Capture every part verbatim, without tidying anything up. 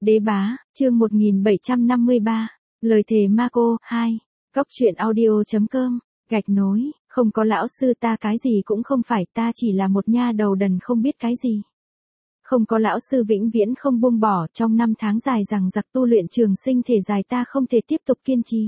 Đế bá, chương một nghìn bảy trăm năm mươi ba, lời thề Marco, hai, Cóc truyện audio.com, gạch nối, không có lão sư ta cái gì cũng không phải, ta chỉ là một nha đầu đần không biết cái gì. Không có lão sư vĩnh viễn không buông bỏ, trong năm tháng dài rằng giặc tu luyện trường sinh thể dài ta không thể tiếp tục kiên trì.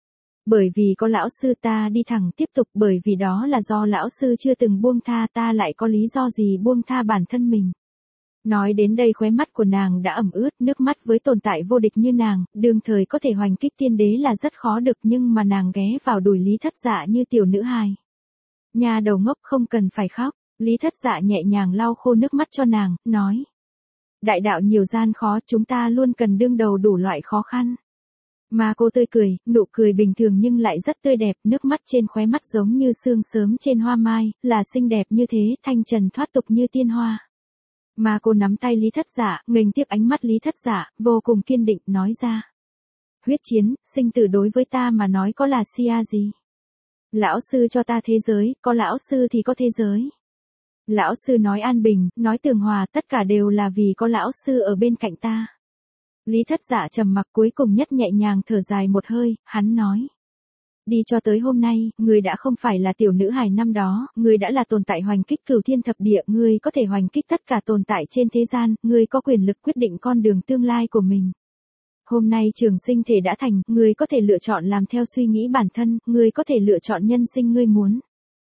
Bởi vì có lão sư ta đi thẳng tiếp tục, bởi vì đó là do lão sư chưa từng buông tha, ta lại có lý do gì buông tha bản thân mình. Nói đến đây khóe mắt của nàng đã ẩm ướt, nước mắt với tồn tại vô địch như nàng, đương thời có thể hoành kích tiên đế là rất khó được, nhưng mà nàng ghé vào đùi Lý Thất Dạ như tiểu nữ hài. Nhà đầu ngốc không cần phải khóc, Lý Thất Dạ nhẹ nhàng lau khô nước mắt cho nàng, nói. Đại đạo nhiều gian khó, chúng ta luôn cần đương đầu đủ loại khó khăn. Mà cô tươi cười, nụ cười bình thường nhưng lại rất tươi đẹp, nước mắt trên khóe mắt giống như sương sớm trên hoa mai, là xinh đẹp như thế, thanh trần thoát tục như tiên hoa. Mà cô nắm tay Lý Thất Dạ, nghênh tiếp ánh mắt Lý Thất Dạ, vô cùng kiên định, nói ra. Huyết chiến, sinh tử đối với ta mà nói có là xia gì? Lão sư cho ta thế giới, có lão sư thì có thế giới. Lão sư nói an bình, nói tường hòa, tất cả đều là vì có lão sư ở bên cạnh ta. Lý Thất Dạ trầm mặc, cuối cùng nhất nhẹ nhàng thở dài một hơi, hắn nói. Đi cho tới hôm nay, ngươi đã không phải là tiểu nữ hài năm đó, ngươi đã là tồn tại hoành kích cửu thiên thập địa, ngươi có thể hoành kích tất cả tồn tại trên thế gian, ngươi có quyền lực quyết định con đường tương lai của mình. Hôm nay trường sinh thể đã thành, ngươi có thể lựa chọn làm theo suy nghĩ bản thân, ngươi có thể lựa chọn nhân sinh ngươi muốn.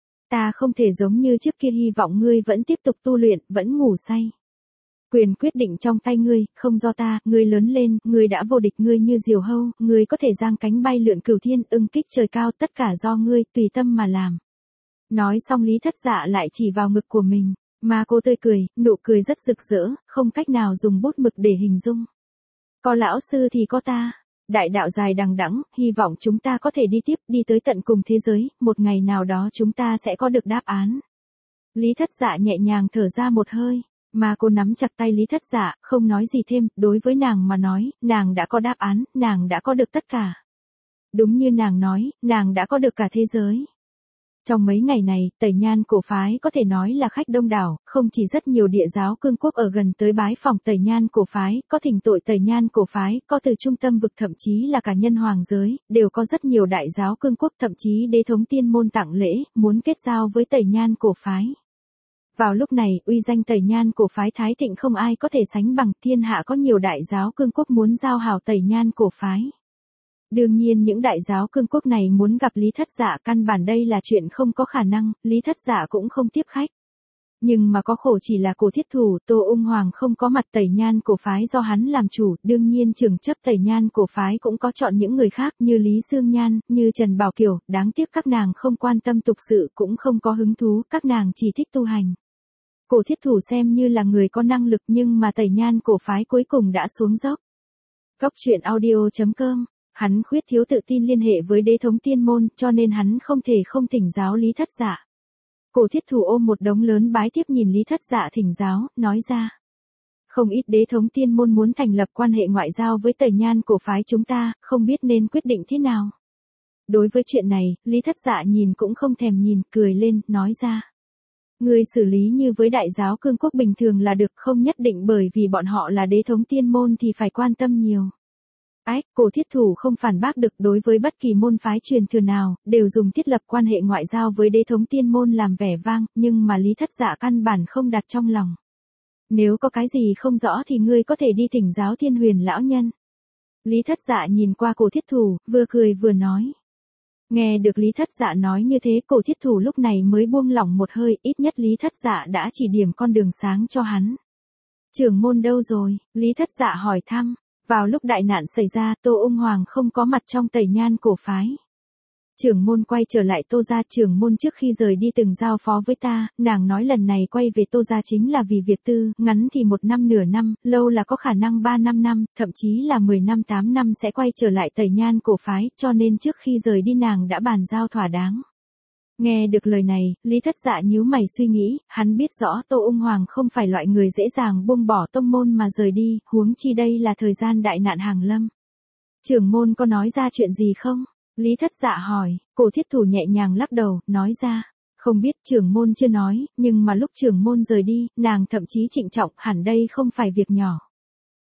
Ta không thể giống như trước kia hy vọng ngươi vẫn tiếp tục tu luyện, vẫn ngủ say. Quyền quyết định trong tay ngươi, không do ta, ngươi lớn lên, ngươi đã vô địch, ngươi như diều hâu, ngươi có thể giang cánh bay lượn cửu thiên, ưng kích trời cao, tất cả do ngươi, tùy tâm mà làm. Nói xong Lý Thất Dạ lại chỉ vào ngực của mình, mà cô tươi cười, nụ cười rất rực rỡ, không cách nào dùng bút mực để hình dung. Có lão sư thì có ta, đại đạo dài đằng đẵng, hy vọng chúng ta có thể đi tiếp, đi tới tận cùng thế giới, một ngày nào đó chúng ta sẽ có được đáp án. Lý Thất Dạ nhẹ nhàng thở ra một hơi. Mà cô nắm chặt tay Lý Thất Dạ, không nói gì thêm, đối với nàng mà nói, nàng đã có đáp án, nàng đã có được tất cả. Đúng như nàng nói, nàng đã có được cả thế giới. Trong mấy ngày này, Tẩy Nhan cổ phái có thể nói là khách đông đảo, không chỉ rất nhiều địa giáo cương quốc ở gần tới bái phòng Tẩy Nhan cổ phái, có thỉnh tội Tẩy Nhan cổ phái, có từ trung tâm vực thậm chí là cả nhân hoàng giới, đều có rất nhiều đại giáo cương quốc thậm chí đế thống tiên môn tặng lễ, muốn kết giao với Tẩy Nhan cổ phái. Vào lúc này, uy danh Tẩy Nhan cổ phái thái thịnh không ai có thể sánh bằng, thiên hạ có nhiều đại giáo cương quốc muốn giao hảo Tẩy Nhan cổ phái. Đương nhiên những đại giáo cương quốc này muốn gặp Lý Thất Dạ, căn bản đây là chuyện không có khả năng, Lý Thất Dạ cũng không tiếp khách. Nhưng mà có khổ chỉ là Cổ Thiết Thủ, Tô Ung Hoàng không có mặt, Tẩy Nhan cổ phái do hắn làm chủ, đương nhiên trưởng chấp Tẩy Nhan cổ phái cũng có chọn những người khác như Lý Sương Nhan, như Trần Bảo Kiều, đáng tiếc các nàng không quan tâm tục sự, cũng không có hứng thú, các nàng chỉ thích tu hành. Cổ Thiết Thủ xem như là người có năng lực, nhưng mà Tẩy Nhan cổ phái cuối cùng đã xuống dốc. Cóc truyện audio.com, hắn khuyết thiếu tự tin liên hệ với đế thống tiên môn, cho nên hắn không thể không thỉnh giáo Lý Thất Dạ. Cổ Thiết Thủ ôm một đống lớn bái tiếp nhìn Lý Thất Dạ thỉnh giáo, nói ra. Không ít đế thống tiên môn muốn thành lập quan hệ ngoại giao với Tẩy Nhan cổ phái chúng ta, không biết nên quyết định thế nào. Đối với chuyện này, Lý Thất Dạ nhìn cũng không thèm nhìn, cười lên, nói ra. Người xử lý như với đại giáo cương quốc bình thường là được, không nhất định bởi vì bọn họ là đế thống tiên môn thì phải quan tâm nhiều. Ách, Cổ Thiết Thủ không phản bác được, đối với bất kỳ môn phái truyền thừa nào, đều dùng thiết lập quan hệ ngoại giao với đế thống tiên môn làm vẻ vang, nhưng mà Lý Thất Dạ căn bản không đặt trong lòng. Nếu có cái gì không rõ thì ngươi có thể đi thỉnh giáo Thiên Huyền lão nhân. Lý Thất Dạ nhìn qua Cổ Thiết Thủ, vừa cười vừa nói. Nghe được Lý Thất Dạ nói như thế, Cổ Thiết Thủ lúc này mới buông lỏng một hơi, ít nhất Lý Thất Dạ đã chỉ điểm con đường sáng cho hắn. Trưởng môn đâu rồi? Lý Thất Dạ hỏi thăm. Vào lúc đại nạn xảy ra, Tô Ung Hoàng không có mặt trong Tẩy Nhan cổ phái. Trưởng môn quay trở lại Tô gia, trưởng môn trước khi rời đi từng giao phó với ta, nàng nói lần này quay về Tô gia chính là vì việc tư, ngắn thì một năm nửa năm, lâu là có khả năng ba năm năm, thậm chí là mười năm tám năm sẽ quay trở lại Tẩy Nhan cổ phái, cho nên trước khi rời đi nàng đã bàn giao thỏa đáng. Nghe được lời này, Lý Thất Dạ nhíu mày suy nghĩ, hắn biết rõ Tô Ung Hoàng không phải loại người dễ dàng buông bỏ tông môn mà rời đi, huống chi đây là thời gian đại nạn hàng lâm. Trưởng môn có nói ra chuyện gì không? Lý Thất Dạ hỏi, Cổ Thiết Thủ nhẹ nhàng lắc đầu, nói ra, không biết, trưởng môn chưa nói, nhưng mà lúc trưởng môn rời đi, nàng thậm chí trịnh trọng, hẳn đây không phải việc nhỏ.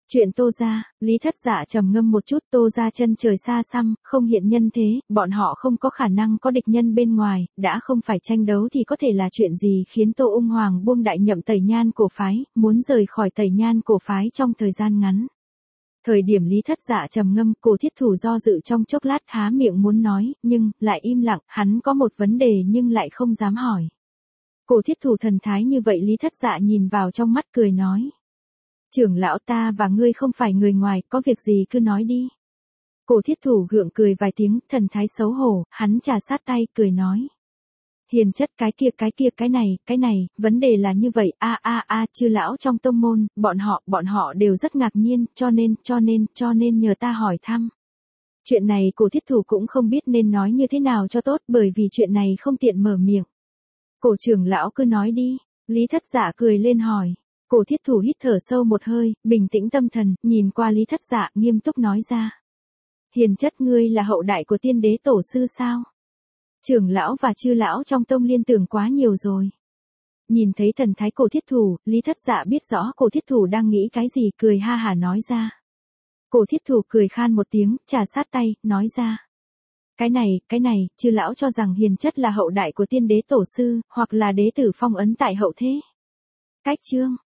Chuyện Tô gia, Lý Thất Dạ trầm ngâm một chút, Tô gia chân trời xa xăm, không hiện nhân thế, bọn họ không có khả năng có địch nhân bên ngoài, đã không phải tranh đấu thì có thể là chuyện gì khiến Tô Ung Hoàng buông đại nhậm Tẩy Nhan cổ phái, muốn rời khỏi Tẩy Nhan cổ phái trong thời gian ngắn. Thời điểm Lý Thất Dạ trầm ngâm, Cổ Thiết Thủ do dự trong chốc lát há miệng muốn nói, nhưng, lại im lặng, hắn có một vấn đề nhưng lại không dám hỏi. Cổ Thiết Thủ thần thái như vậy Lý Thất Dạ nhìn vào trong mắt cười nói. Trưởng lão ta và ngươi không phải người ngoài, có việc gì cứ nói đi. Cổ Thiết Thủ gượng cười vài tiếng, thần thái xấu hổ, hắn trà sát tay, cười nói. Hiền chất cái kia cái kia cái này, cái này, vấn đề là như vậy, a a a, chư lão trong tông môn, bọn họ, bọn họ đều rất ngạc nhiên, cho nên, cho nên, cho nên nhờ ta hỏi thăm. Chuyện này Cổ Thiết Thủ cũng không biết nên nói như thế nào cho tốt, bởi vì chuyện này không tiện mở miệng. Cổ trưởng lão cứ nói đi, Lý Thất Dạ cười lên hỏi. Cổ Thiết Thủ hít thở sâu một hơi, bình tĩnh tâm thần, nhìn qua Lý Thất Dạ, nghiêm túc nói ra. Hiền chất ngươi là hậu đại của tiên đế tổ sư sao? Trưởng lão và chư lão trong tông liên tưởng quá nhiều rồi. Nhìn thấy thần thái Cổ Thiết Thủ, Lý Thất Dạ biết rõ Cổ Thiết Thủ đang nghĩ cái gì, cười ha hả nói ra. Cổ Thiết Thủ cười khan một tiếng, trà sát tay, nói ra. Cái này, cái này, chư lão cho rằng hiền chất là hậu đại của tiên đế tổ sư, hoặc là đế tử phong ấn tại hậu thế. Cách chương.